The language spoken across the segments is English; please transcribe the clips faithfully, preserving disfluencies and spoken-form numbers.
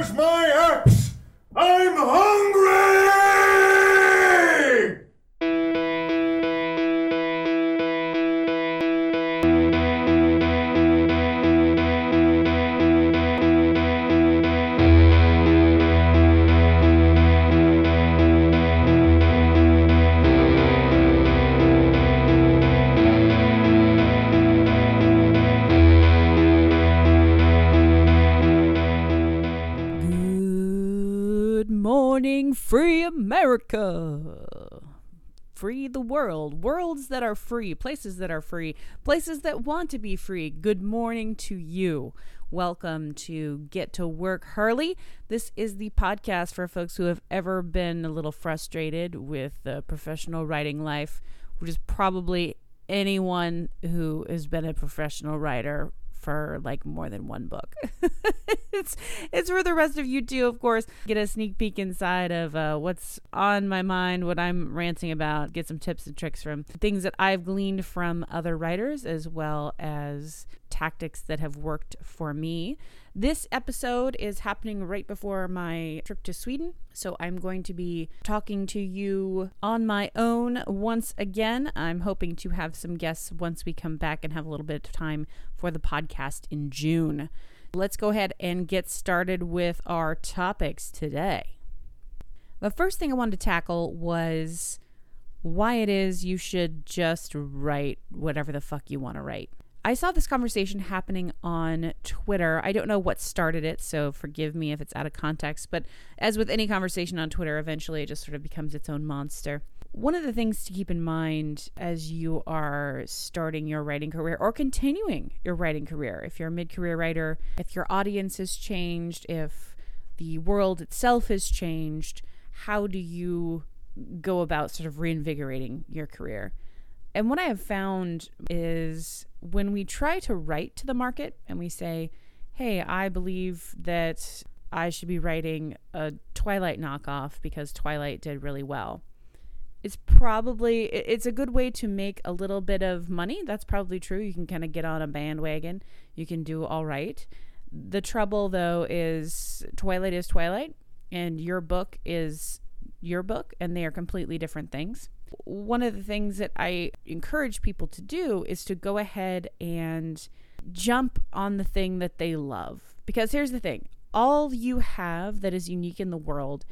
Where's my axe? I'm hungry! Free America. Free the world. Worlds that are free. Places that are free. Places that want to be free. Good morning to you. Welcome to Get to Work Hurley. This is the podcast for folks who have ever been a little frustrated with the professional writing life, which is probably anyone who has been a professional writer for like more than one book. it's it's for the rest of you too, of course. Get a sneak peek inside of uh, what's on my mind, what I'm ranting about, get some tips and tricks from things that I've gleaned from other writers, as well as tactics that have worked for me. This episode is happening right before my trip to Sweden, so I'm going to be talking to you on my own once again. I'm hoping to have some guests once we come back and have a little bit of time for the podcast in June. Let's go ahead and get started with our topics today. The first thing I wanted to tackle was why it is you should just write whatever the fuck you want to write. I saw this conversation happening on Twitter. I don't know what started it, so forgive me if it's out of context. But as with any conversation on Twitter, eventually it just sort of becomes its own monster. One of the things to keep in mind as you are starting your writing career or continuing your writing career, if you're a mid-career writer, if your audience has changed, if the world itself has changed, how do you go about sort of reinvigorating your career? And what I have found is when we try to write to the market and we say, hey, I believe that I should be writing a Twilight knockoff because Twilight did really well. It's probably, it's a good way to make a little bit of money. That's probably true. You can kind of get on a bandwagon. You can do all right. The trouble, though, is Twilight is Twilight and your book is your book, and they are completely different things. One of the things that I encourage people to do is to go ahead and jump on the thing that they love. Because here's the thing. All you have that is unique in the world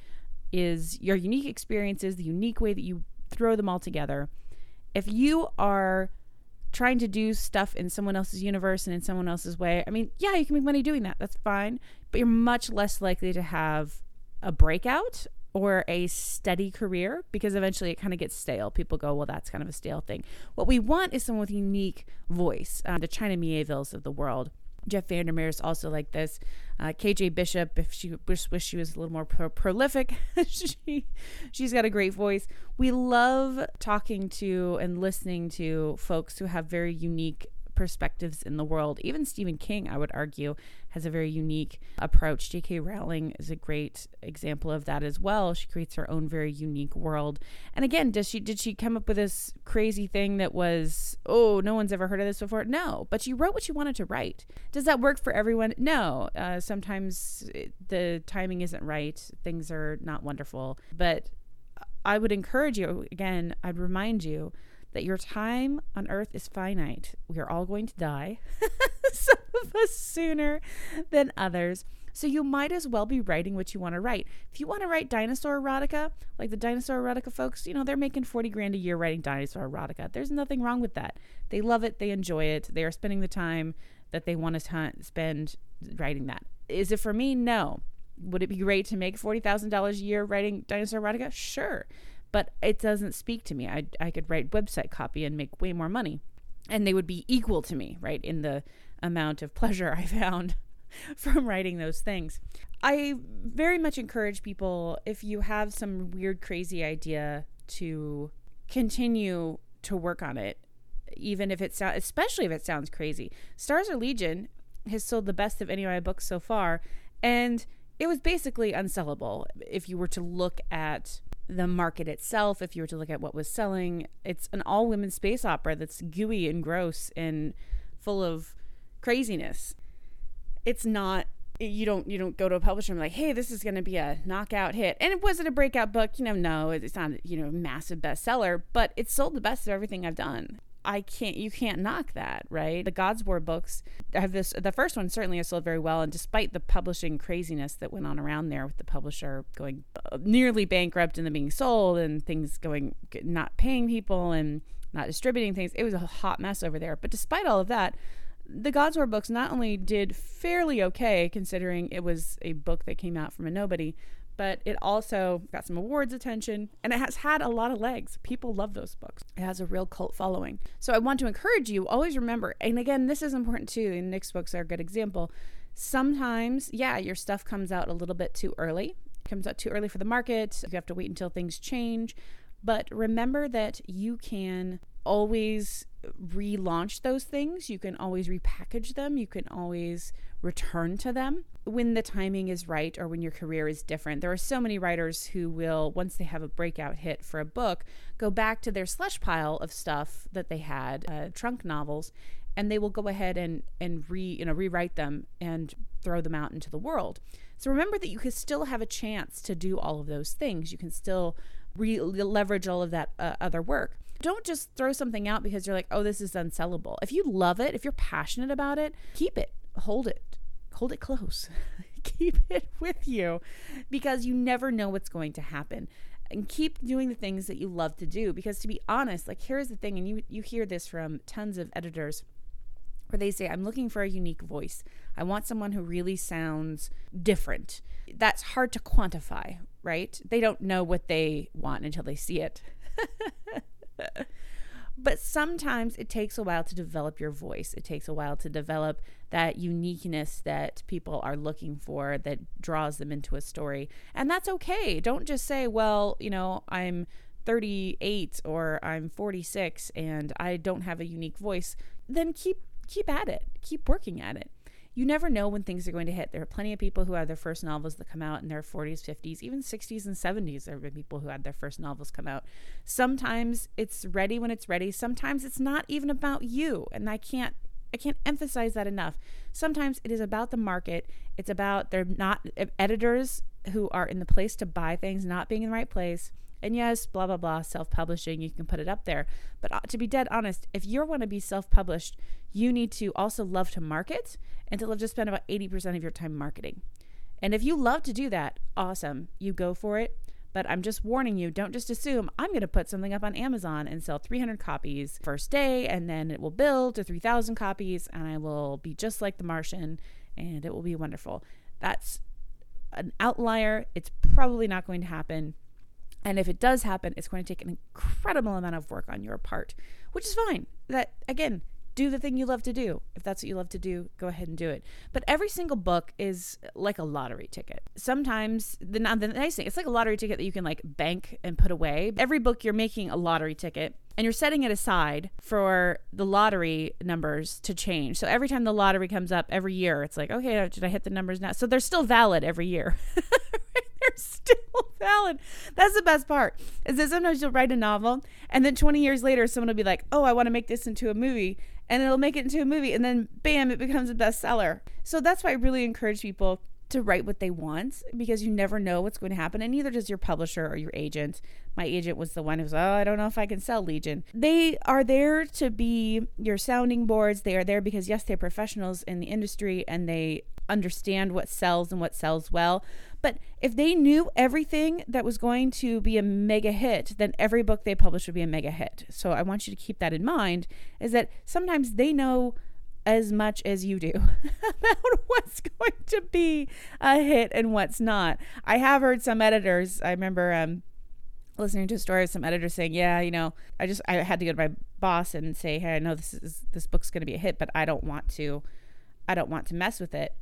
is your unique experiences, the unique way that you throw them all together. If you are trying to do stuff in someone else's universe and in someone else's way, I mean, yeah, you can make money doing that. That's fine. But you're much less likely to have a breakout or a steady career, because eventually it kind of gets stale. People go, well, that's kind of a stale thing. What we want is someone with a unique voice. Uh, the China Miévilles of the world. Jeff Vandermeer is also like this. Uh, K J Bishop, if she wish, wish she was a little more pro- prolific, she, she's got a great voice. We love talking to and listening to folks who have very unique perspectives in the world. Even Stephen King, I would argue, has a very unique approach. J K Rowling is a great example of that as well. She creates her own very unique world. And again, does she did she come up with this crazy thing that was, oh, no one's ever heard of this before? No, but she wrote what she wanted to write. Does that work for everyone? No. Uh, sometimes the timing isn't right. Things are not wonderful. But I would encourage you, again, I'd remind you that your time on earth is finite. We are all going to die, some of us sooner than others. So you might as well be writing what you want to write. If you want to write dinosaur erotica, like the dinosaur erotica folks, you know, they're making forty grand a year writing dinosaur erotica. There's nothing wrong with that. They love it. They enjoy it. They are spending the time that they want to t- spend writing that. Is it for me? No. Would it be great to make forty thousand dollars a year writing dinosaur erotica? Sure. But it doesn't speak to me. I I could write website copy and make way more money. And they would be equal to me, right, in the amount of pleasure I found from writing those things. I very much encourage people, if you have some weird, crazy idea, to continue to work on it, even if it sounds, especially if it sounds crazy. Stars Are Legion has sold the best of any of my books so far, and it was basically unsellable if you were to look at the market itself. If you were to look at what was selling, it's an all-women space opera that's gooey and gross and full of craziness. It's not you don't you don't go to a publisher and be like, hey, this is going to be a knockout hit. And was it a breakout book? You know, no, it's not, you know, a massive bestseller, but it sold the best of everything I've done. I can't, you can't knock that, right? The Godsword books have this, the first one certainly has sold very well. And despite the publishing craziness that went on around there with the publisher going nearly bankrupt and then being sold and things going, not paying people and not distributing things, it was a hot mess over there. But despite all of that, the Godsword books not only did fairly okay, considering it was a book that came out from a nobody, but it also got some awards attention, and it has had a lot of legs. People love those books. It has a real cult following. So I want to encourage you, always remember, and again, this is important too, and Nick's books are a good example. Sometimes, yeah, your stuff comes out a little bit too early. It comes out too early for the market. You have to wait until things change. But remember that you can always relaunch those things. You can always repackage them. You can always return to them when the timing is right or when your career is different. There are so many writers who will, once they have a breakout hit for a book, go back to their slush pile of stuff that they had, uh, trunk novels, and they will go ahead and, and re, you know, rewrite them and throw them out into the world. So remember that you can still have a chance to do all of those things. You can still re- leverage all of that uh, other work. Don't just throw something out because you're like, oh, this is unsellable. If you love it, if you're passionate about it, keep it, hold it, hold it close, keep it with you, because you never know what's going to happen. And keep doing the things that you love to do, because to be honest, like, here's the thing, and you you hear this from tons of editors, where they say, I'm looking for a unique voice. I want someone who really sounds different. That's hard to quantify, right? They don't know what they want until they see it. But sometimes it takes a while to develop your voice. It takes a while to develop that uniqueness that people are looking for, that draws them into a story. And that's okay. Don't just say, well, you know, I'm thirty-eight or I'm forty-six and I don't have a unique voice. Then keep keep at it. Keep working at it. You never know when things are going to hit. There are plenty of people who have their first novels that come out in their forties, fifties, even sixties and seventies. There have been people who had their first novels come out. Sometimes it's ready when it's ready. Sometimes it's not even about you. And I can't I can't emphasize that enough. Sometimes it is about the market. It's about they're not editors who are in the place to buy things not being in the right place. And yes, blah, blah, blah, self-publishing, you can put it up there. But to be dead honest, if you want to be self-published, you need to also love to market and to love to spend about eighty percent of your time marketing. And if you love to do that, awesome, you go for it. But I'm just warning you, don't just assume I'm going to put something up on Amazon and sell three hundred copies first day, and then it will build to three thousand copies, and I will be just like The Martian, and it will be wonderful. That's an outlier. It's probably not going to happen. And if it does happen, it's going to take an incredible amount of work on your part, which is fine. That, again, do the thing you love to do. If that's what you love to do, go ahead and do it. But every single book is like a lottery ticket. Sometimes, the, the nice thing, it's like a lottery ticket that you can like bank and put away. Every book you're making a lottery ticket, and you're setting it aside for the lottery numbers to change. So every time the lottery comes up every year, it's like, okay, did I hit the numbers now? So they're still valid every year. They're still valid. That's the best part, is that sometimes you'll write a novel and then twenty years later, someone will be like, oh, I want to make this into a movie, and it'll make it into a movie, and then bam, it becomes a bestseller. So that's why I really encourage people to write what they want, because you never know what's going to happen, and neither does your publisher or your agent. My agent was the one who was, oh, I don't know if I can sell Legion. They are there to be your sounding boards. They are there because, yes, they're professionals in the industry and they understand what sells and what sells well. But if they knew everything that was going to be a mega hit, then every book they publish would be a mega hit. So I want you to keep that in mind, is that sometimes they know as much as you do about what's going to be a hit and what's not. I have heard some editors, I remember um, listening to a story of some editors saying, yeah, you know, I just, I had to go to my boss and say, hey, I know this is, this book's going to be a hit, but I don't want to, I don't want to mess with it.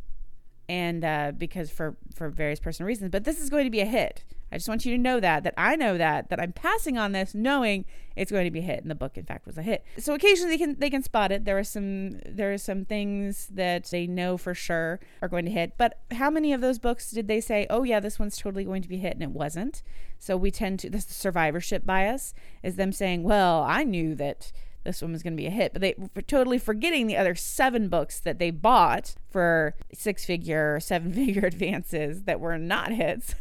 And uh, because for, for various personal reasons, but this is going to be a hit. I just want you to know that, that I know that, that I'm passing on this knowing it's going to be a hit. And the book, in fact, was a hit. So occasionally they can, they can spot it. There are some, there are some things that they know for sure are going to hit. But how many of those books did they say, oh yeah, this one's totally going to be a hit, and it wasn't? So we tend to, this survivorship bias is them saying, well, I knew that this one was going to be a hit, but they were totally forgetting the other seven books that they bought for six figure, seven figure advances that were not hits.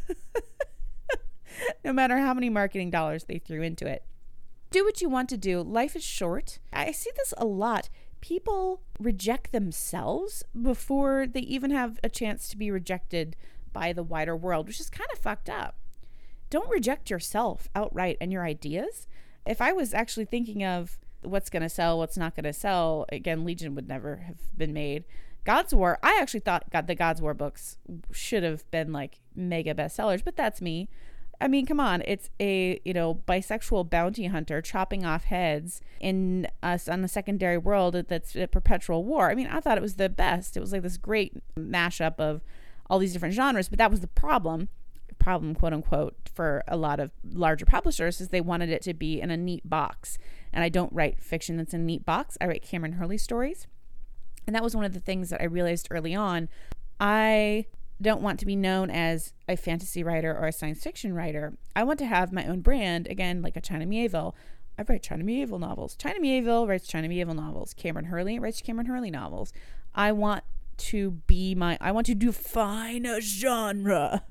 No matter how many marketing dollars they threw into it. Do what you want to do. Life is short. I see this a lot. People reject themselves before they even have a chance to be rejected by the wider world, which is kind of fucked up. Don't reject yourself outright and your ideas. If I was actually thinking of what's going to sell, what's not going to sell, again, Legion would never have been made. God's War, I actually thought God, the God's War books should have been like mega bestsellers, but that's me. I mean, come on. It's a, you know, bisexual bounty hunter chopping off heads in us on the secondary world that's a perpetual war. I mean, I thought it was the best. It was like this great mashup of all these different genres, but that was the problem, problem, quote unquote, for a lot of larger publishers is they wanted it to be in a neat box. And I don't write fiction that's in a neat box. I write Kameron Hurley stories. And that was one of the things that I realized early on. I don't want to be known as a fantasy writer or a science fiction writer. I want to have my own brand, again, like a China Mieville. I write China Mieville novels. China Mieville writes China Mieville novels. Kameron Hurley writes Kameron Hurley novels. I want to be my, I want to define a genre.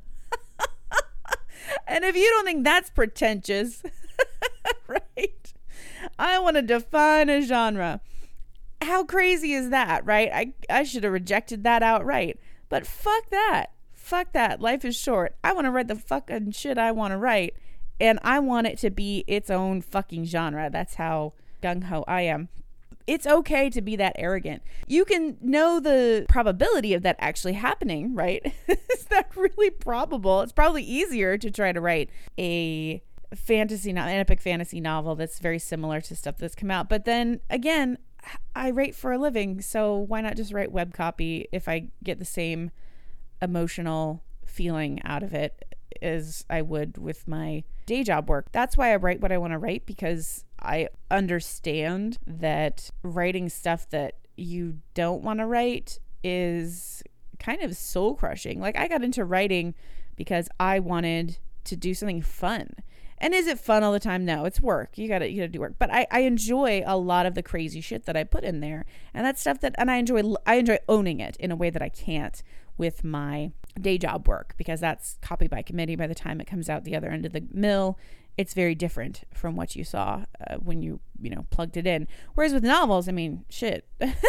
And if you don't think that's pretentious, right? I want to define a genre. How crazy is that, right? I, I should have rejected that outright. But fuck that. Fuck that. Life is short. I want to write the fucking shit I want to write. And I want it to be its own fucking genre. That's how gung-ho I am. It's okay to be that arrogant. You can know the probability of that actually happening, right? Is that really probable? It's probably easier to try to write a fantasy, an epic fantasy novel that's very similar to stuff that's come out. But then again, I write for a living, so why not just write web copy if I get the same emotional feeling out of it as I would with my day job work? That's why I write what I want to write, because I understand that writing stuff that you don't want to write is kind of soul crushing. Like, I got into writing because I wanted to do something fun. And is it fun all the time? No, it's work. You gotta, you gotta do work. But I, I enjoy a lot of the crazy shit that I put in there, and that's stuff that, and I enjoy, I enjoy owning it in a way that I can't with my day job work, because that's copy by committee. By the time it comes out the other end of the mill, it's very different from what you saw uh, when you, you know, plugged it in. Whereas with novels, I mean, shit.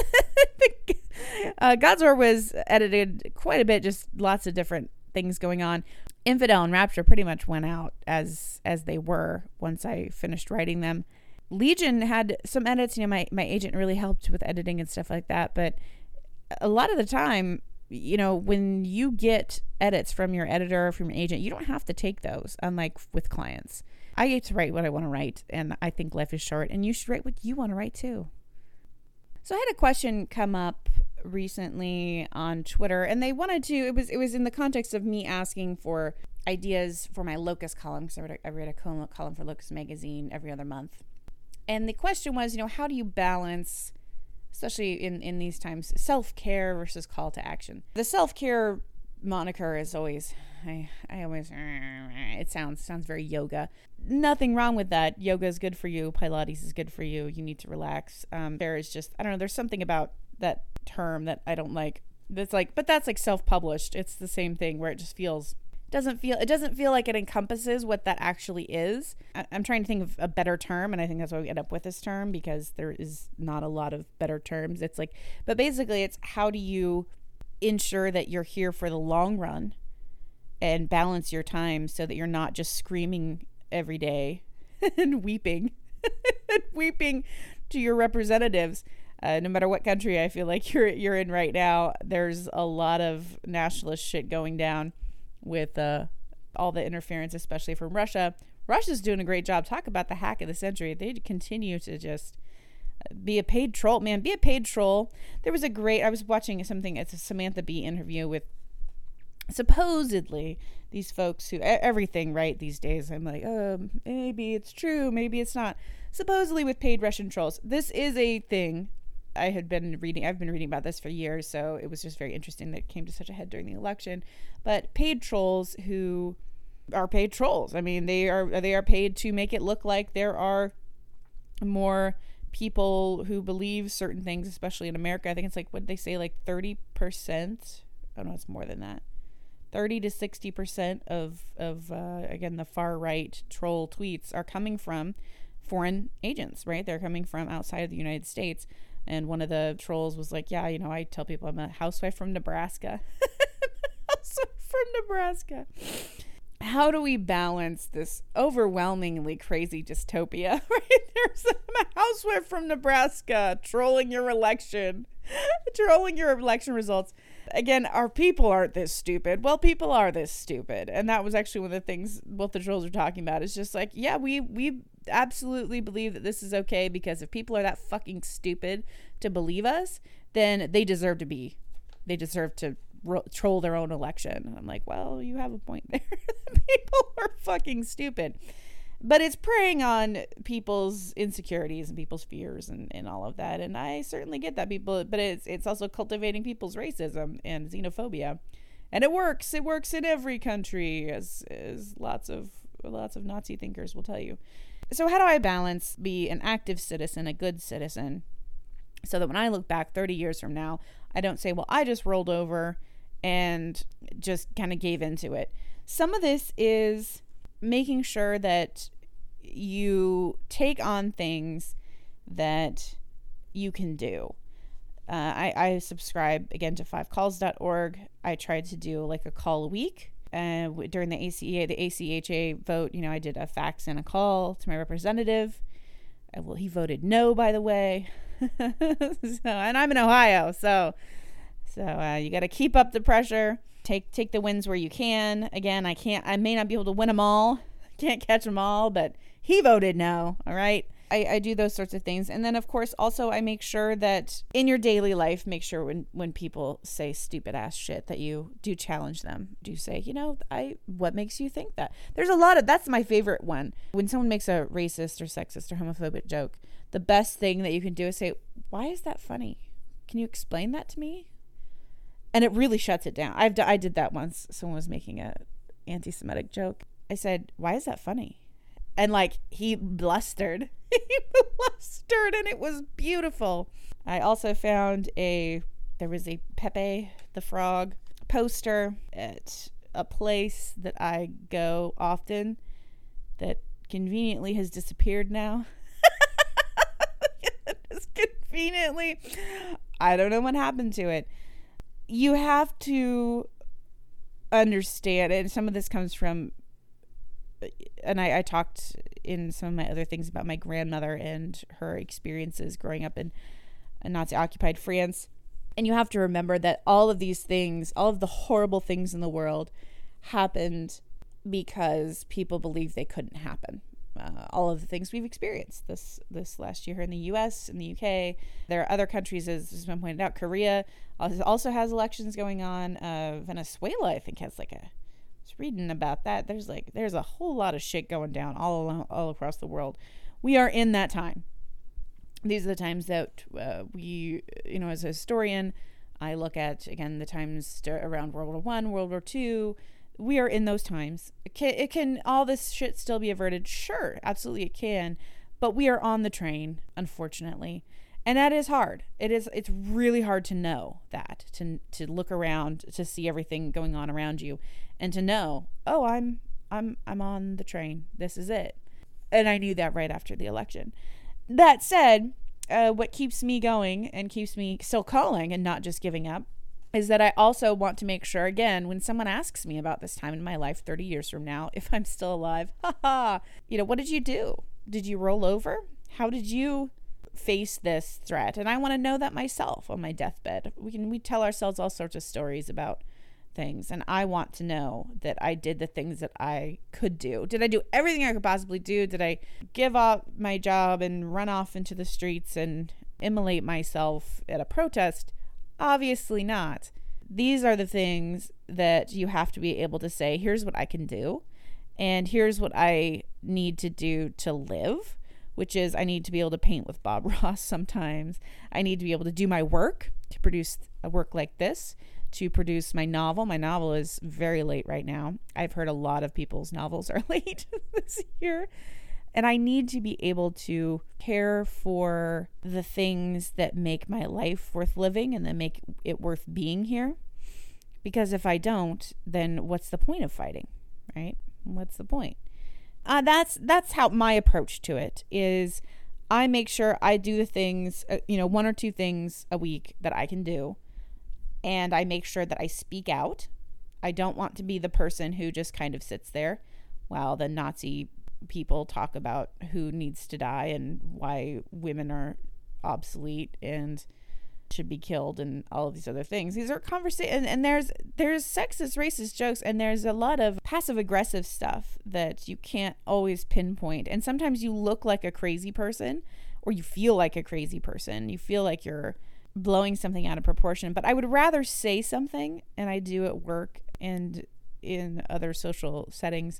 uh, God's War was edited quite a bit, just lots of different things going on. Infidel and Rapture pretty much went out as as they were once I finished writing them. Legion had some edits. You know, my, my agent really helped with editing and stuff like that. But a lot of the time, you know, when you get edits from your editor or from your agent, you don't have to take those, unlike with clients. I get to write what I want to write, and I think life is short, and you should write what you want to write too. So I had a question come up recently on Twitter, and they wanted to, it was it was in the context of me asking for ideas for my Locust column, because I read a, I read a column, column for Locust magazine every other month. And the question was, you know, how do you balance, especially in, in these times, self-care versus call to action? The self-care moniker is always, I, I always, it sounds sounds very yoga. Nothing wrong with that. Yoga is good for you. Pilates is good for you. You need to relax. Um, there is just, I don't know, there's something about that term that I don't like. That's like, but that's like self-published. It's the same thing where it just feels, doesn't feel, it doesn't feel like it encompasses what that actually is. I, I'm trying to think of a better term, and I think that's why we end up with this term, because there is not a lot of better terms. It's like, but basically it's how do you ensure that you're here for the long run and balance your time so that you're not just screaming every day and weeping and weeping to your representatives. Uh, no matter what country I feel like you're you're in right now, there's a lot of nationalist shit going down with uh, all the interference, especially from Russia. Russia's doing a great job. Talk about the hack of the century. They continue to just be a paid troll. Man, be a paid troll. There was a great, I was watching something, it's a Samantha Bee interview with supposedly these folks who, everything right these days, I'm like, oh, maybe it's true, maybe it's not. Supposedly with paid Russian trolls. This is a thing. I had been reading, I've been reading about this for years, so it was just very interesting that it came to such a head during the election. But paid trolls who are paid trolls. I mean, they are they are paid to make it look like there are more people who believe certain things, especially in America. I think it's like, what they say, like thirty percent. I don't know, it's more than that. thirty to sixty percent of, of uh, again, the far right troll tweets are coming from foreign agents, right? They're coming from outside of the United States. And one of the trolls was like, yeah, you know, I tell people I'm a housewife from Nebraska. Housewife from Nebraska. How do we balance this overwhelmingly crazy dystopia? Right? There's I'm a housewife from Nebraska trolling your election, trolling your election results. Again, our people aren't this stupid. Well, people are this stupid. And that was actually one of the things both the trolls are talking about. It's just like, yeah, we, we absolutely believe that this is okay, because if people are that fucking stupid to believe us, then they deserve to be, they deserve to ro- troll their own election. And I'm like, well, you have a point there. People are fucking stupid. But it's preying on people's insecurities and people's fears and, and all of that. And I certainly get that, people, but it's it's also cultivating people's racism and xenophobia. And it works. It works in every country, as as lots of lots of Nazi thinkers will tell you. So how do I balance be an active citizen, a good citizen, so that when I look back thirty years from now, I don't say, well, I just rolled over and just kind of gave into it. Some of this is making sure that you take on things that you can do. Uh, I, I subscribe, again, to five calls dot org. I tried to do like a call a week. Uh, during the A C A, the A C H A vote, you know, I did a fax and a call to my representative. Uh, well, he voted no, by the way. so, and I'm in Ohio, so so uh, you got to keep up the pressure. Take take the wins where you can. Again, I can't. I may not be able to win them all. Can't catch them all, but he voted no. All right. I, I do those sorts of things. And then, of course, also I make sure that in your daily life, make sure when, when people say stupid ass shit that you do challenge them. Do say, you know, I what makes you think that? There's a lot of, that's my favorite one. When someone makes a racist or sexist or homophobic joke, the best thing that you can do is say, why is that funny? Can you explain that to me? And it really shuts it down. I've d- I did that once. Someone was making a anti-Semitic joke. I said, why is that funny? And like he blustered. He blustered and it was beautiful. I also found a, there was a Pepe the Frog poster at a place that I go often that conveniently has disappeared now. Just conveniently. I don't know what happened to it. You have to understand, and some of this comes from, and I, I talked in some of my other things about my grandmother and her experiences growing up in a Nazi-occupied France. And you have to remember that all of these things, all of the horrible things in the world happened because people believed they couldn't happen. Uh, all of the things we've experienced this this last year here in the U S, in the U K. There are other countries, as has been pointed out. Korea also has elections going on. Uh, Venezuela, I think, has like a, I was reading about that. There's like, there's a whole lot of shit going down all along, all across the world. We are in that time. These are the times that uh, we, you know, as a historian, I look at, again, the times around World War One, World War Two. We are in those times. It can, it can, all this shit still be averted? Sure, absolutely it can. But we are on the train, unfortunately. And that is hard. It is, it's really hard to know that, to to look around, to see everything going on around you, and to know, oh, I'm, I'm, I'm on the train. This is it. And I knew that right after the election. That said, uh, what keeps me going and keeps me still calling and not just giving up is that I also want to make sure, again, when someone asks me about this time in my life thirty years from now, if I'm still alive, haha, you know, what did you do? Did you roll over? How did you face this threat? And I want to know that myself on my deathbed. We can we tell ourselves all sorts of stories about things, and I want to know that I did the things that I could do. Did I do everything I could possibly do? Did I give up my job and run off into the streets and immolate myself at a protest? Obviously not. These are the things that you have to be able to say, here's what I can do, and here's what I need to do to live, which is I need to be able to paint with Bob Ross sometimes. I need to be able to do my work, to produce a work like this, to produce my novel. My novel is very late right now. I've heard a lot of people's novels are late this year. And I need to be able to care for the things that make my life worth living and that make it worth being here. Because if I don't, then what's the point of fighting, right? What's the point? Uh, that's that's how my approach to it is. I make sure I do the things, uh, you know, one or two things a week that I can do. And I make sure that I speak out. I don't want to be the person who just kind of sits there while the Nazi people talk about who needs to die and why women are obsolete and should be killed and all of these other things. These are conversations, and, and there's there's sexist, racist jokes, and there's a lot of passive aggressive stuff that you can't always pinpoint. And sometimes you look like a crazy person, or you feel like a crazy person. You feel like you're blowing something out of proportion. But I would rather say something, and I do at work and in other social settings.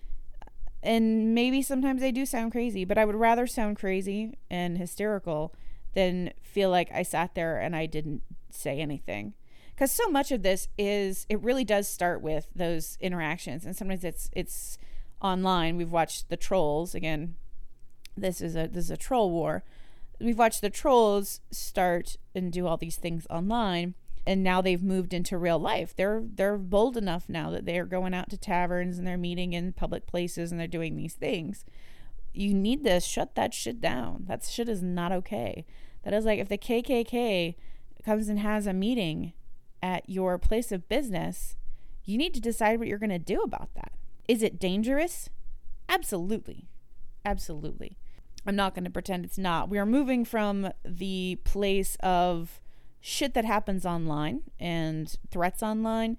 And maybe sometimes I do sound crazy, but I would rather sound crazy and hysterical than feel like I sat there and I didn't say anything. Because so much of this is, it really does start with those interactions. And sometimes it's it's online. We've watched the trolls. Again, this is a this is a troll war. We've watched the trolls start and do all these things online. And now they've moved into real life. They're they're bold enough now that they're going out to taverns and they're meeting in public places and they're doing these things. You need to shut that shit down. That shit is not okay. That is like if the K K K comes and has a meeting at your place of business, you need to decide what you're going to do about that. Is it dangerous? Absolutely. Absolutely. I'm not going to pretend it's not. We are moving from the place of shit that happens online and threats online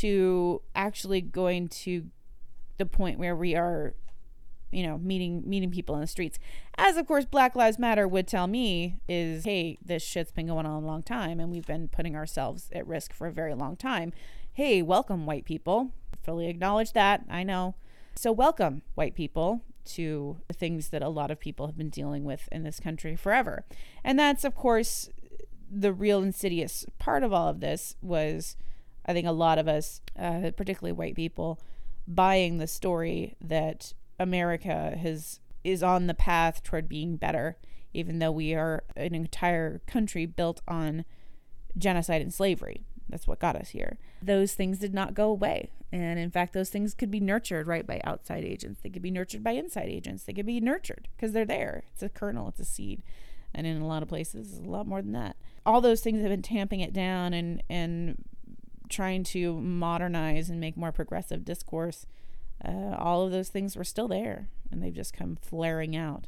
to actually going to the point where we are, you know, meeting meeting people in the streets. As of course Black Lives Matter would tell me is, hey, this shit's been going on a long time and we've been putting ourselves at risk for a very long time. Hey, welcome white people. Fully acknowledge that. I know. So welcome white people to the things that a lot of people have been dealing with in this country forever. And that's of course the real insidious part of all of this was, I think, a lot of us, uh, particularly white people, buying the story that America has is on the path toward being better, even though we are an entire country built on genocide and slavery. That's what got us here. Those things did not go away. And in fact, those things could be nurtured, right, by outside agents. They could be nurtured by inside agents. They could be nurtured because they're there. It's a kernel. It's a seed. And in a lot of places, it's a lot more than that. All those things have been tamping it down and, and trying to modernize and make more progressive discourse. Uh, all of those things were still there, and they've just come flaring out.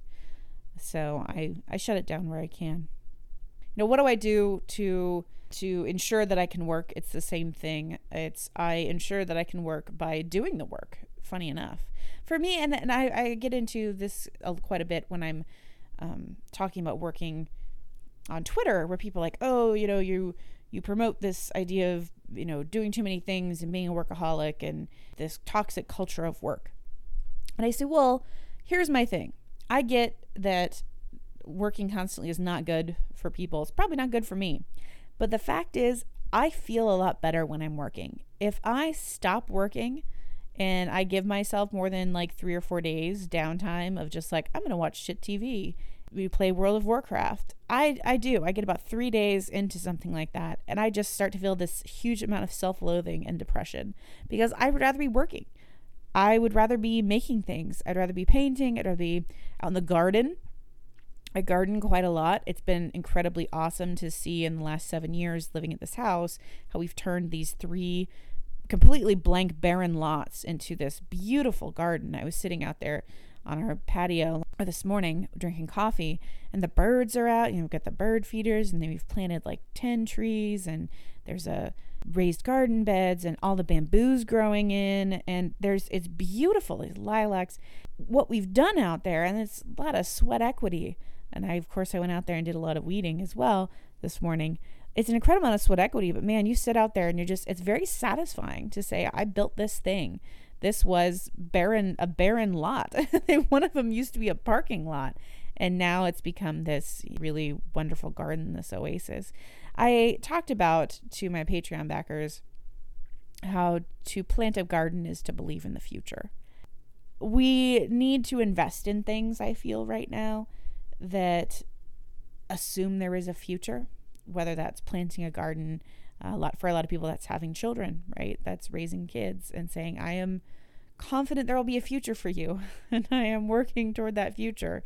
So I, I shut it down where I can. You know, what do I do to to ensure that I can work? It's the same thing. It's I ensure that I can work by doing the work, funny enough. For me, and, and I, I get into this quite a bit when I'm um, talking about working on Twitter, where people are like, oh, you know, you you promote this idea of, you know, doing too many things and being a workaholic and this toxic culture of work. And I say, well, here's my thing. I get that working constantly is not good for people. It's probably not good for me. But the fact is, I feel a lot better when I'm working. If I stop working and I give myself more than like three or four days downtime of just like, I'm going to watch shit T V. We play World of Warcraft. I, I do. I get about three days into something like that. And I just start to feel this huge amount of self-loathing and depression because I would rather be working. I would rather be making things. I'd rather be painting. I'd rather be out in the garden. I garden quite a lot. It's been incredibly awesome to see in the last seven years living at this house how we've turned these three completely blank, barren lots into this beautiful garden. I was sitting out there on our patio this morning drinking coffee, and the birds are out. You know, we've got the bird feeders, and then we've planted like ten trees, and there's a raised garden beds and all the bamboos growing in, and there's it's beautiful, these lilacs. What we've done out there, and it's a lot of sweat equity. And I, of course, I went out there and did a lot of weeding as well this morning. It's an incredible amount of sweat equity, but man, you sit out there and you're just, it's very satisfying to say, I built this thing. This was barren, a barren lot. One of them used to be a parking lot, and now it's become this really wonderful garden, this oasis. I talked about to my Patreon backers how to plant a garden is to believe in the future. we need to invest in things, I feel, right now that assume there is a future, whether that's planting a garden. A lot for a lot of people, that's having children, right? That's raising kids and saying, I am confident there will be a future for you, and I am working toward that future.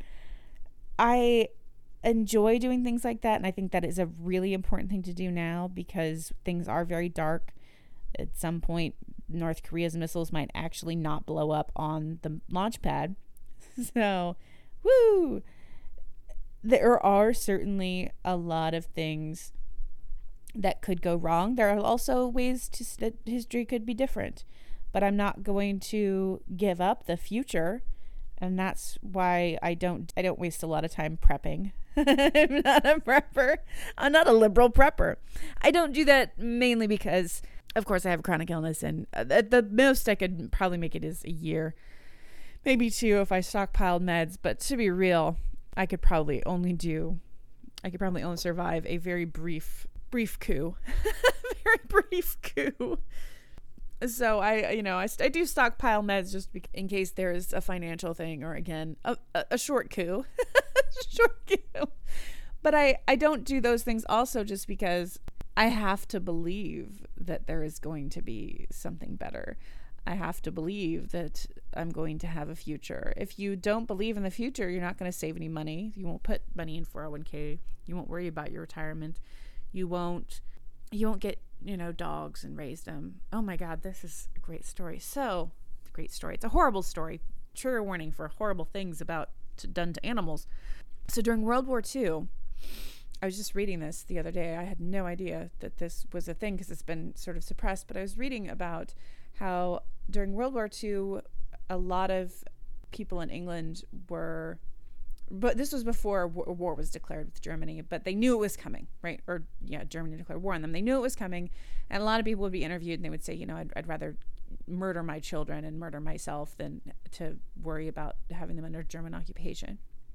I enjoy doing things like that, and I think that is a really important thing to do now because things are very dark. At some point, North Korea's missiles might actually not blow up on the launch pad. So, woo! There are certainly a lot of things that could go wrong. There are also ways to that history could be different, but I'm not going to give up the future, and that's why I don't I don't waste a lot of time prepping. I'm not a prepper. I'm not a liberal prepper. I don't do that mainly because, of course, I have chronic illness, and at the most I could probably make it is a year, maybe two if I stockpiled meds. But to be real, I could probably only do, I could probably only survive a very brief, brief coup, very brief coup. So I, you know, I, I do stockpile meds just in case there is a financial thing or, again, a, a, a short coup, short coup. But I, I don't do those things also just because I have to believe that there is going to be something better. I have to believe that I'm going to have a future. If you don't believe in the future, you're not going to save any money. You won't put money in four oh one k. You won't worry about your retirement. You won't, you won't get, you know, dogs and raise them. Oh my God, this is a great story. So, it's a great story. It's a horrible story. Trigger warning for horrible things about to, done to animals. So during World War Two, I was just reading this the other day. I had no idea that this was a thing because it's been sort of suppressed, but I was reading about how during World War Two, a lot of people in England were, but this was before a war was declared with Germany, but they knew it was coming, right? Or yeah, Germany declared war on them. They knew it was coming, and a lot of people would be interviewed and they would say, you know, I'd, I'd rather murder my children and murder myself than to worry about having them under German occupation.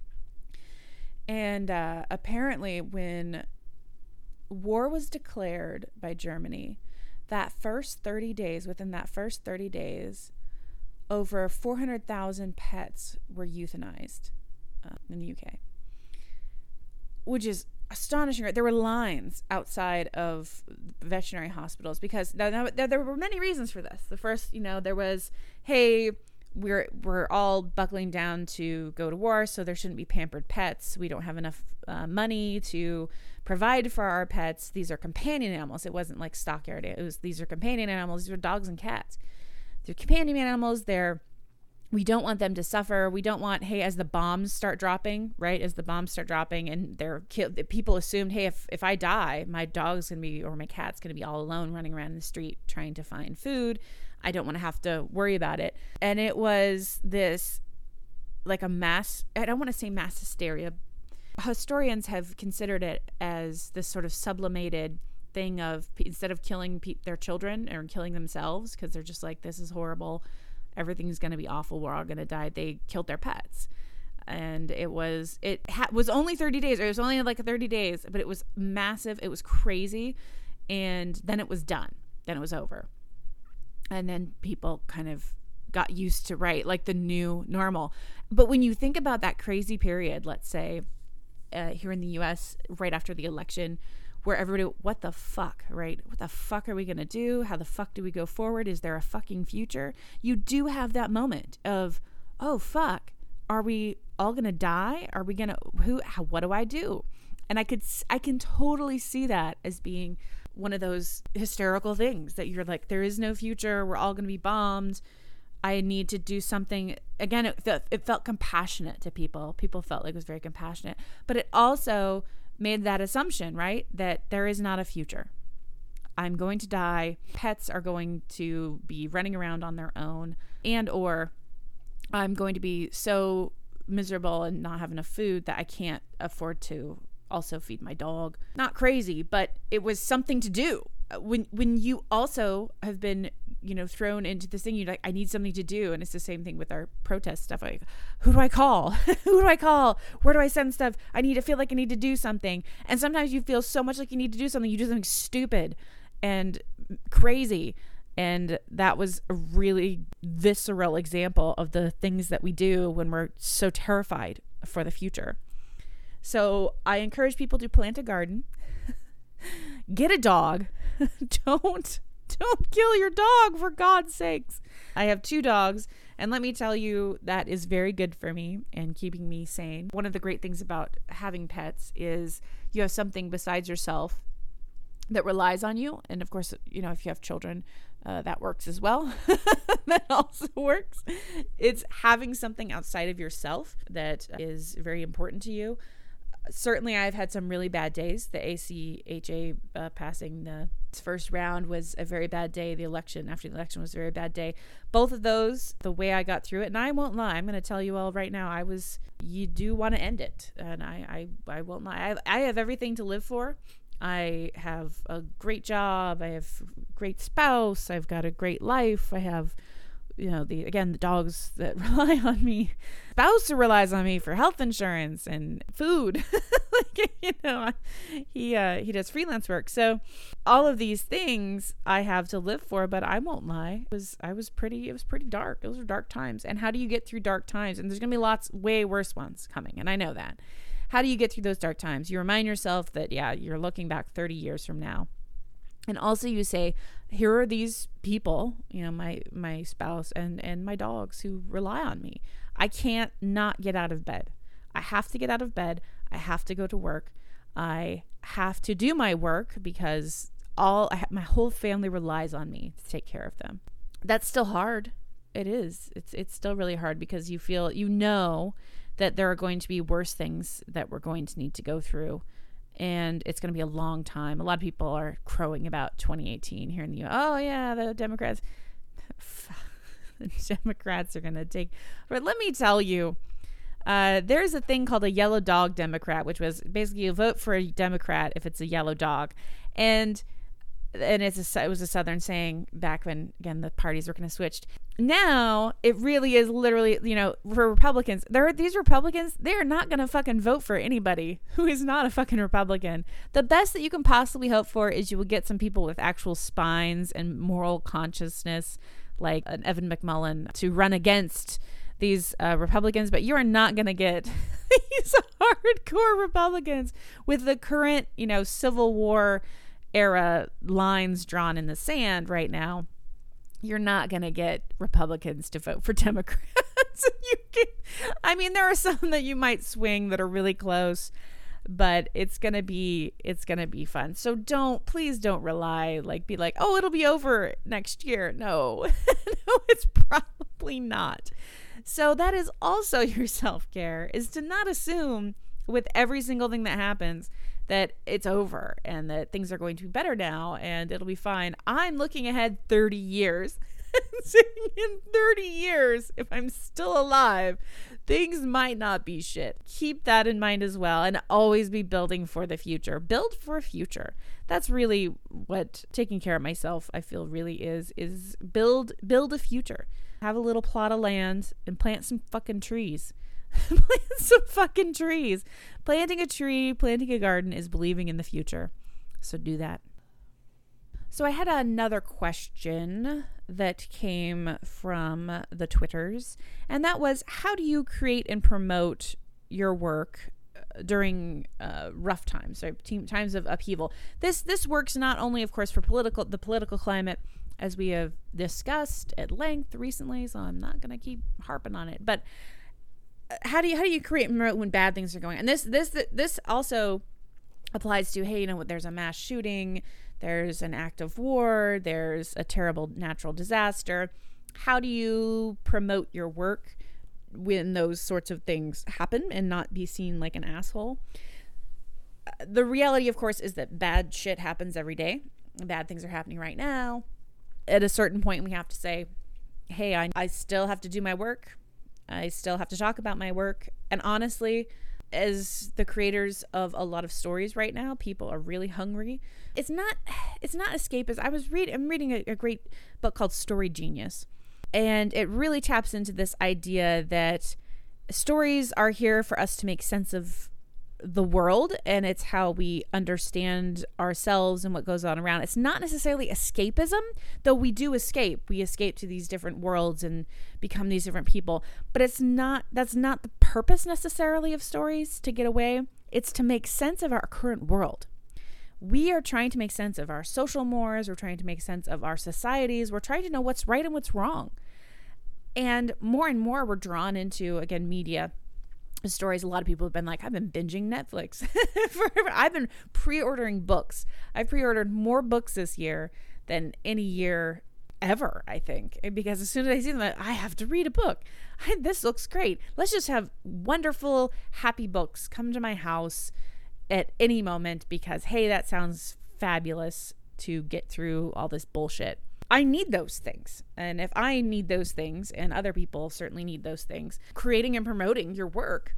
And uh, apparently when war was declared by Germany, that first thirty days, within that first thirty days, over four hundred thousand pets were euthanized uh, in the U K, which is astonishing. There were lines outside of veterinary hospitals because now, now, there were many reasons for this. The first, you know, there was, hey, we're we're all buckling down to go to war, so there shouldn't be pampered pets. We don't have enough uh, money to provide for our pets. These are companion animals. It wasn't like stockyard. It was these are companion animals. These are dogs and cats. They're companion animals. They're we don't want them to suffer. We don't want, hey, as the bombs start dropping, right? As the bombs start dropping and they're killed, people assumed, hey, if, if I die, my dog's going to be, or my cat's going to be all alone running around in the street trying to find food. I don't want to have to worry about it. And it was this, like a mass, I don't want to say mass hysteria. Historians have considered it as this sort of sublimated thing of, instead of killing pe- their children or killing themselves, because they're just like, this is horrible, everything's going to be awful, we're all going to die, they killed their pets. And it was, it ha- was only thirty days, it was only like thirty days, but it was massive, it was crazy, and then it was done, then it was over. And then people kind of got used to, right, like the new normal. But when you think about that crazy period, let's say uh, here in the U S right after the election, where everybody, what the fuck, right? What the fuck are we going to do? How the fuck do we go forward? Is there a fucking future? You do have that moment of, oh, fuck, are we all going to die? Are we going to, who, how, what do I do? And I could, I can totally see that as being one of those hysterical things that you're like, there is no future. We're all going to be bombed. I need to do something. Again, it, it felt compassionate to people. People felt like it was very compassionate, but it also made that assumption, right? That there is not a future. I'm going to die. Pets are going to be running around on their own, and or I'm going to be so miserable and not have enough food that I can't afford to also feed my dog. Not crazy, but it was something to do. When when you also have been, you know, thrown into this thing, you're like, I need something to do. And it's the same thing with our protest stuff. Like, who do I call? Who do I call? Where do I send stuff? I need to feel like I need to do something. And sometimes you feel so much like you need to do something, you do something stupid and crazy And that was a really visceral example of the things that we do when we're so terrified for the future. So I encourage people to plant a garden, get a dog. don't, don't kill your dog, for God's sakes. I have two dogs, and let me tell you, that is very good for me and keeping me sane. One of the great things about having pets is you have something besides yourself that relies on you. And of course, you know, if you have children, uh, that works as well. That also works. It's having something outside of yourself that is very important to you. Certainly, I've had some really bad days. The A C H A uh, passing the first round was a very bad day. The election, after the election, was a very bad day. Both of those, the way I got through it, and I won't lie, I'm going to tell you all right now, I was, you do want to end it. And I, I, I won't lie. I have, I have everything to live for. I have a great job. I have a great spouse. I've got a great life. I have, you know, the, again, the dogs that rely on me, spouse who relies on me for health insurance and food. Like, you know, he, uh, he does freelance work. So all of these things I have to live for, but I won't lie. It was, I was pretty, it was pretty dark. Those were dark times. And how do you get through dark times? And there's going to be lots way worse ones coming. And I know that. How do you get through those dark times? You remind yourself that, yeah, you're looking back thirty years from now. And also you say, here are these people, you know, my, my spouse and, and my dogs who rely on me. I can't not get out of bed. I have to get out of bed. I have to go to work. I have to do my work because all I ha- my whole family relies on me to take care of them. That's still hard. It is. It's, it's still really hard because you feel, you know, that there are going to be worse things that we're going to need to go through. And it's going to be a long time. A lot of people are crowing about twenty eighteen here in the U S. Oh, yeah, the Democrats. The Democrats are going to take. But let me tell you, uh, there's a thing called a yellow dog Democrat, which was basically you vote for a Democrat if it's a yellow dog. And and it's a, it was a Southern saying back when, again, the parties were kind of switched. Now it really is literally, you know, for Republicans, there are these Republicans, they are not going to fucking vote for anybody who is not a fucking Republican. The best that you can possibly hope for is you will get some people with actual spines and moral consciousness, like an Evan McMullin, to run against these uh, Republicans, but you are not going to get these hardcore Republicans with the current, you know, Civil War era lines drawn in the sand right now. You're not going to get Republicans to vote for Democrats. You can, I mean, there are some that you might swing that are really close, but it's going to be, it's going to be fun. So don't, please don't rely, like, be like, oh, it'll be over next year. No, no, it's probably not. So that is also your self-care, is to not assume with every single thing that happens that it's over and that things are going to be better now and it'll be fine. I'm looking ahead thirty years. In thirty years, if I'm still alive, things might not be shit. Keep that in mind as well, and always be building for the future. Build for a future. That's really what taking care of myself, I feel, really is, is build, build a future. Have a little plot of land and plant some fucking trees. Plant some fucking trees. Planting a tree, planting a garden is believing in the future. So do that. So I had another question that came from the Twitters, and that was, how do you create and promote your work during uh, rough times, or times of upheaval? This this works not only, of course, for political the political climate, as we have discussed at length recently, so I'm not going to keep harping on it, but how do you how do you create and promote when bad things are going on? And this this this also applies to, hey, you know what, there's a mass shooting, there's an act of war, there's a terrible natural disaster. How do you promote your work when those sorts of things happen and not be seen like an asshole? The reality, of course, is that bad shit happens every day. Bad things are happening right now. At a certain point, we have to say, hey, I, I still have to do my work. I still have to talk about my work. And honestly, as the creators of a lot of stories right now, people are really hungry. It's not, it's not escapist. I was reading, I'm reading a, a great book called Story Genius. And it really taps into this idea that stories are here for us to make sense of the world, and it's how we understand ourselves and what goes on around. It's not necessarily escapism, though we do escape. We escape to these different worlds and become these different people. But it's not, that's not the purpose necessarily of stories, to get away. It's to make sense of our current world. We are trying to make sense of our social mores. We're trying to make sense of our societies. We're trying to know what's right and what's wrong. And more and more we're drawn into, again, media stories. A lot of people have been like, I've been binging Netflix forever. I've been pre-ordering books. I've pre-ordered more books this year than any year ever, I think, because as soon as I see them, I have to read a book. I, this looks great. Let's just have wonderful, happy books come to my house at any moment because, hey, that sounds fabulous to get through all this bullshit. I need those things. And if I need those things, and other people certainly need those things, creating and promoting your work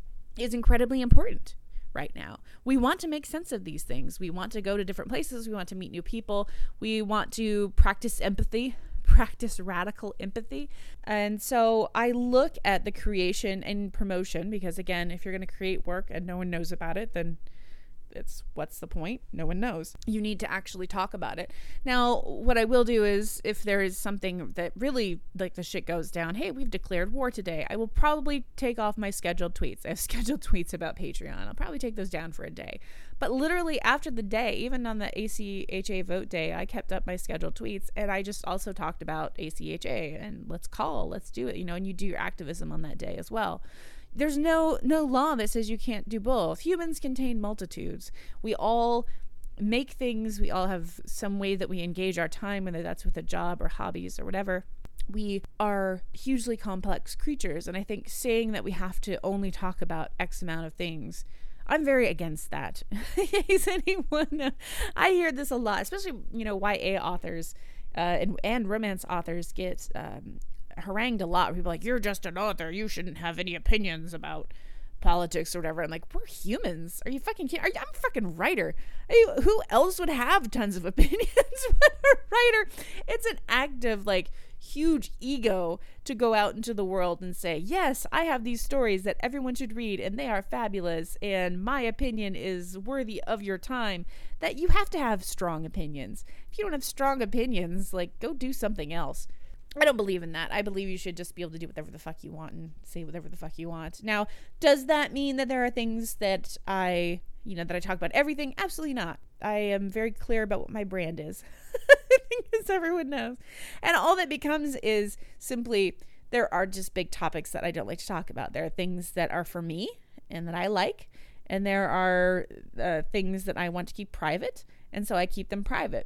is incredibly important right now. We want to make sense of these things. We want to go to different places. We want to meet new people. We want to practice empathy, practice radical empathy. And so I look at the creation and promotion because, again, if you're going to create work and no one knows about it, then it's what's the point? No one knows. You need to actually talk about it. Now, what I will do is if there is something that really like the shit goes down, hey, we've declared war today, I will probably take off my scheduled tweets. I have scheduled tweets about Patreon. I'll probably take those down for a day. But literally after the day, even on the A C H A vote day, I kept up my scheduled tweets and I just also talked about A C H A and let's call, let's do it, you know, and you do your activism on that day as well. There's no no law that says you can't do both. Humans contain multitudes. We all make things. We all have some way that we engage our time, whether that's with a job or hobbies or whatever. We are hugely complex creatures. And I think saying that we have to only talk about X amount of things, I'm very against that. Is anyone? I hear this a lot, especially, you know, Y A authors uh, and, and romance authors get um, harangued a lot. People are like, you're just an author, you shouldn't have any opinions about politics or whatever. I'm like, we're humans. Are you fucking kidding? Are you, I'm a fucking writer. Are you, who else would have tons of opinions but a writer? It's an act of like huge ego to go out into the world and say, yes, I have these stories that everyone should read and they are fabulous and my opinion is worthy of your time. That you have to have strong opinions. If you don't have strong opinions, like, go do something else. I don't believe in that. I believe you should just be able to do whatever the fuck you want and say whatever the fuck you want. Now, does that mean that there are things that I, you know, that I talk about everything? Absolutely not. I am very clear about what my brand is. I think as everyone knows. And all that becomes is simply there are just big topics that I don't like to talk about. There are things that are for me and that I like. And there are uh, things that I want to keep private. And so I keep them private.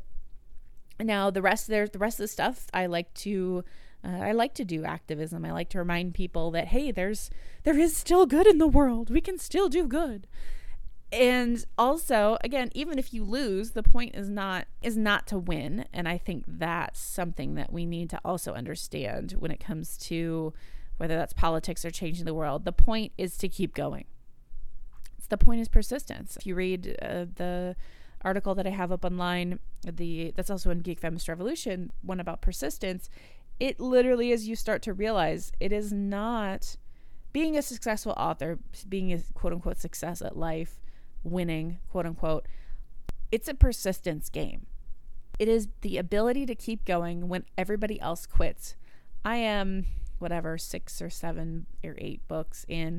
Now the rest there, the rest of the stuff, I like to, uh, I like to do activism. I like to remind people that, hey, there's, there is still good in the world. We can still do good. And also, again, even if you lose, the point is not, is not to win. And I think that's something that we need to also understand when it comes to whether that's politics or changing the world. The point is to keep going. It's, the point is persistence. If you read uh, the article that I have up online, the that's also in Geek Feminist Revolution, one about persistence, it literally is you start to realize it is not being a successful author, being a quote unquote success at life, winning, quote unquote, it's a persistence game. It is the ability to keep going when everybody else quits. I am whatever, six or seven or eight books in.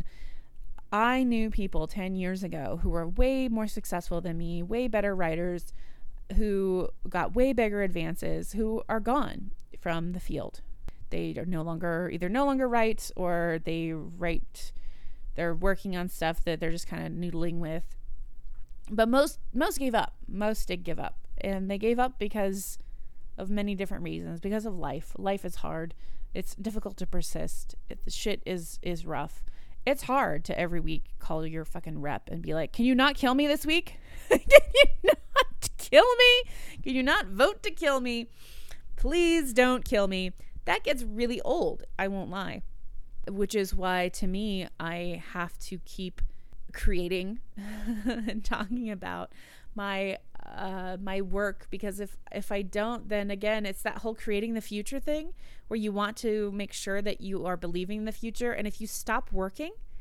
I knew people ten years ago who were way more successful than me, way better writers, who got way bigger advances, who are gone from the field. They are no longer, either no longer write or they write, they're working on stuff that they're just kind of noodling with. But most, most gave up. Most did give up. And they gave up because of many different reasons, because of life. Life is hard. It's difficult to persist. It, the shit is, is rough. It's hard to every week call your fucking rep and be like, can you not kill me this week? Can you not kill me? Can you not vote to kill me? Please don't kill me. That gets really old. I won't lie. Which is why, to me, I have to keep creating and talking about my uh, my work, because if if I don't, then again, it's that whole creating the future thing where you want to make sure that you are believing in the future. And if you stop working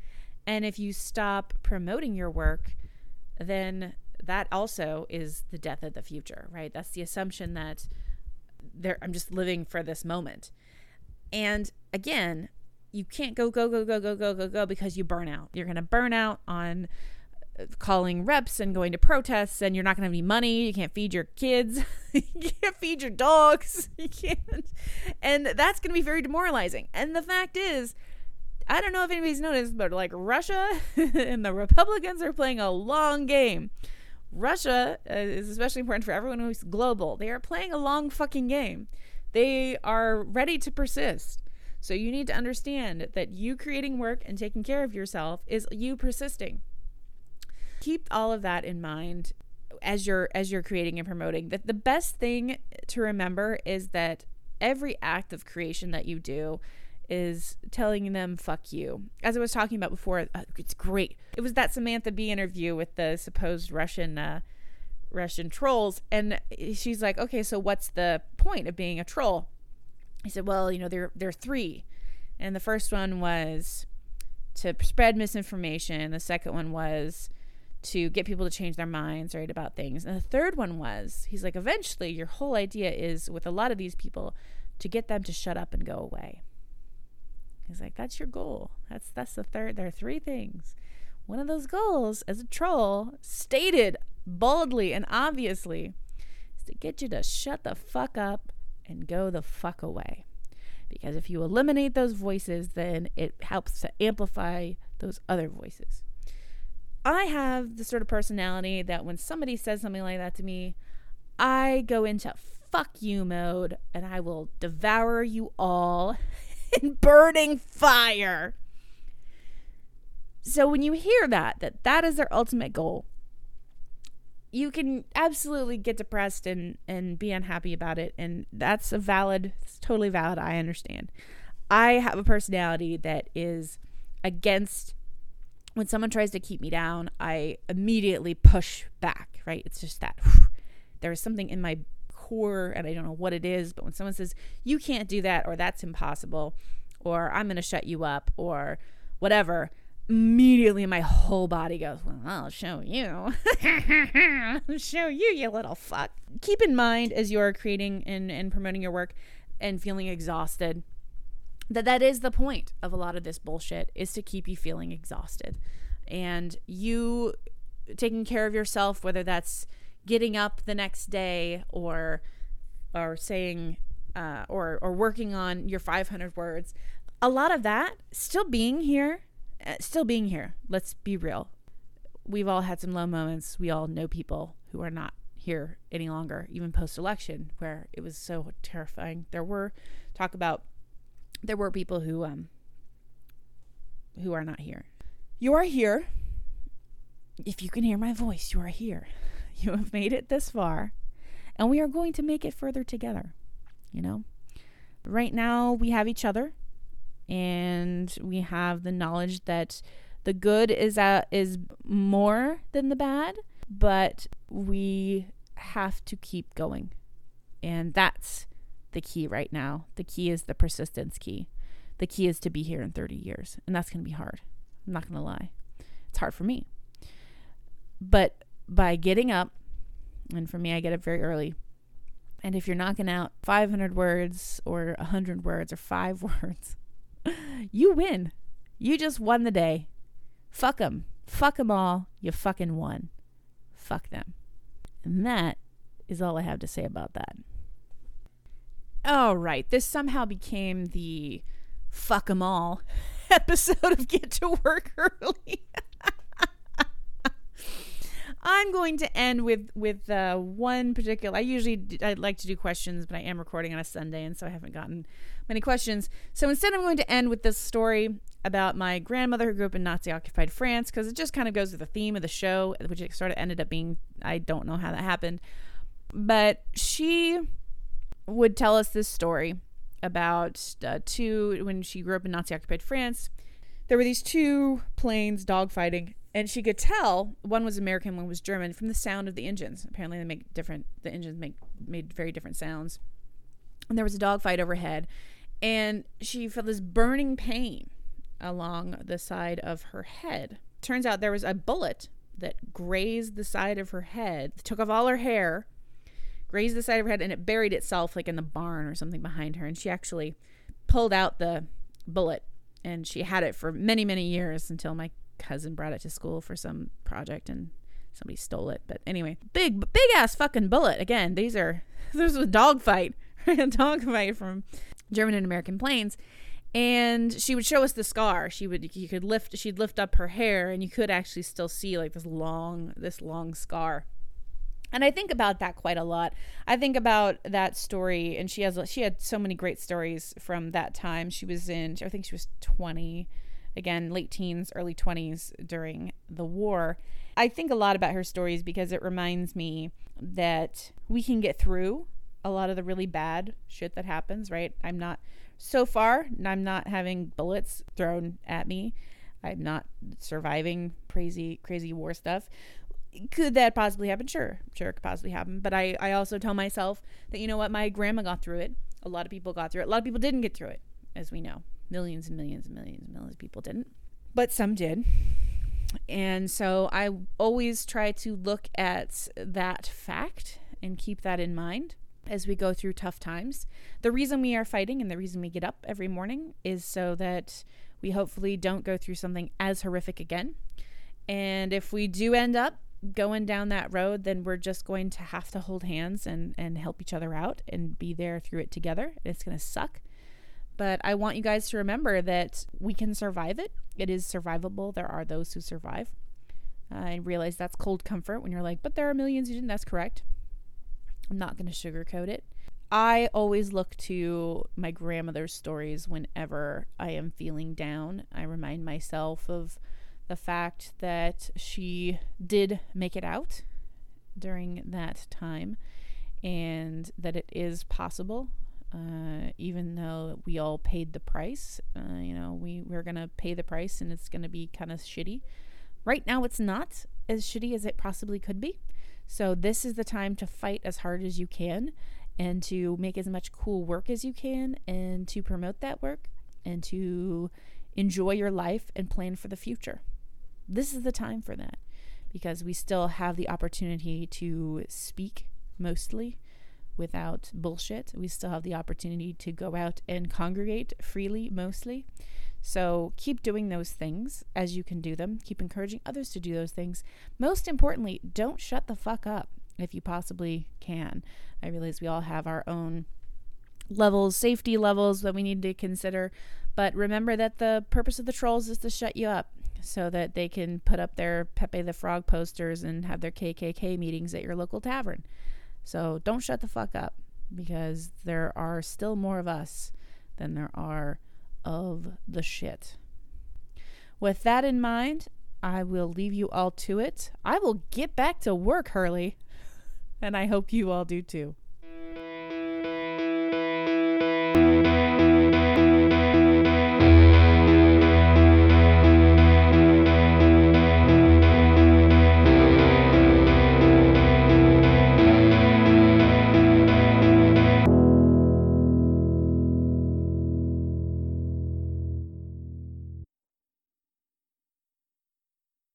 And if you stop promoting your work, then that also is the death of the future, right? That's the assumption that there, I'm just living for this moment. And again, you can't go, go, go, go, go, go, go, go because you burn out. You're going to burn out on calling reps and going to protests, and you're not going to have any money. You can't feed your kids. You can't feed your dogs. You can't. And that's going to be very demoralizing. And the fact is, I don't know if anybody's noticed, but like Russia and the Republicans are playing a long game. Russia uh, is especially important for everyone who's global. They are playing a long fucking game. They are ready to persist. So you need to understand that you creating work and taking care of yourself is you persisting. Keep all of that in mind as you're as you're creating and promoting. That the best thing to remember is that every act of creation that you do is telling them fuck you. As I was talking about before, uh, it's great. It was that Samantha Bee interview with the supposed Russian uh, Russian trolls, and she's like, okay, so what's the point of being a troll? He said, well, you know, there there are three, and the first one was to spread misinformation. The second one was to get people to change their minds, right, about things. And the third one was, he's like, eventually your whole idea is with a lot of these people to get them to shut up and go away. He's like, that's your goal. That's that's the third. There are three things. One of those goals as a troll, stated boldly and obviously, is to get you to shut the fuck up and go the fuck away. Because if you eliminate those voices, then it helps to amplify those other voices. I have the sort of personality that when somebody says something like that to me, I go into fuck you mode and I will devour you all in burning fire. So when you hear that, that that is their ultimate goal, you can absolutely get depressed and, and be unhappy about it. And that's a valid, it's totally valid. I understand. I have a personality that is against, when someone tries to keep me down, I immediately push back, right? It's just that there is something in my core, and I don't know what it is, but when someone says, you can't do that, or that's impossible, or I'm going to shut you up, or whatever, immediately my whole body goes, well, I'll show you. I'll show you, you little fuck. Keep in mind as you're creating and, and promoting your work and feeling exhausted, that that is the point of a lot of this bullshit, is to keep you feeling exhausted. And you taking care of yourself, whether that's getting up the next day or or saying uh, or or working on your five hundred words, a lot of that, still being here, uh, still being here. Let's be real. We've all had some low moments. We all know people who are not here any longer, even post-election, where it was so terrifying. There were talk about there were people who um who are not here. You are here. If you can hear my voice, you are here. You have made it this far, and we are going to make it further together. You know, right now we have each other, and we have the knowledge that the good is uh, is more than the bad, but we have to keep going, and that's the key right now. The key is the persistence key. The key is to be here in thirty years, and that's going to be hard. I'm not going to lie. It's hard for me. But by getting up, and for me, I get up very early, and if you're knocking out five hundred words or one hundred words or five words, you win. You just won the day. Fuck them. Fuck them all. You fucking won. Fuck them. And that is all I have to say about that. All right. This somehow became the fuck them all episode of Get to Work Early. I'm going to end with with uh, one particular. I usually d- I'd like to do questions, but I am recording on a Sunday, and so I haven't gotten many questions. So instead, I'm going to end with this story about my grandmother who grew up in Nazi-occupied France, because it just kind of goes with the theme of the show, which it sort of ended up being. I don't know how that happened, but she would tell us this story about uh, two when she grew up in Nazi-occupied France. There were these two planes dogfighting. And she could tell one was American, one was German, from the sound of the engines. Apparently, they make different. The engines make made very different sounds. And there was a dogfight overhead, and she felt this burning pain along the side of her head. Turns out there was a bullet that grazed the side of her head, took off all her hair, grazed the side of her head, and it buried itself like in the barn or something behind her. And she actually pulled out the bullet, and she had it for many, many years until my cousin brought it to school for some project and somebody stole it. But anyway, big, big ass fucking bullet. Again, these are, this was a dogfight, a dogfight from German and American planes. And she would show us the scar. She would, you could lift, she'd lift up her hair and you could actually still see like this long, this long scar. And I think about that quite a lot. I think about that story, and she has, she had so many great stories from that time. She was in, I think she was twenty, again, late teens, early twenties during the war. I think a lot about her stories because it reminds me that we can get through a lot of the really bad shit that happens, right? I'm not, so far, I'm not having bullets thrown at me. I'm not surviving crazy, crazy war stuff. Could that possibly happen? Sure. Sure, it could possibly happen. But I, I also tell myself that, you know what, my grandma got through it. A lot of people got through it. A lot of people didn't get through it, as we know. Millions and millions and millions and millions of people didn't. But some did. And so I always try to look at that fact and keep that in mind as we go through tough times. The reason we are fighting and the reason we get up every morning is so that we hopefully don't go through something as horrific again. And if we do end up going down that road, then we're just going to have to hold hands and, and help each other out and be there through it together. It's going to suck. But I want you guys to remember that we can survive it. It is survivable. There are those who survive. Uh, I realize that's cold comfort when you're like, but there are millions who didn't. That's correct. I'm not going to sugarcoat it. I always look to my grandmother's stories whenever I am feeling down. I remind myself of the fact that she did make it out during that time and that it is possible, uh, even though we all paid the price. Uh, you know, we, we're going to pay the price and it's going to be kind of shitty. Right now, it's not as shitty as it possibly could be. So this is the time to fight as hard as you can and to make as much cool work as you can and to promote that work and to enjoy your life and plan for the future. This is the time for that because we still have the opportunity to speak mostly without bullshit. We still have the opportunity to go out and congregate freely mostly. So keep doing those things as you can do them. Keep encouraging others to do those things. Most importantly, don't shut the fuck up if you possibly can. I realize we all have our own levels, safety levels that we need to consider. But remember that the purpose of the trolls is to shut you up so that they can put up their Pepe the Frog posters and have their K K K meetings at your local tavern. So don't shut the fuck up because there are still more of us than there are of the shit. With that in mind, I will leave you all to it. I will get back to work, Hurley, and I hope you all do too.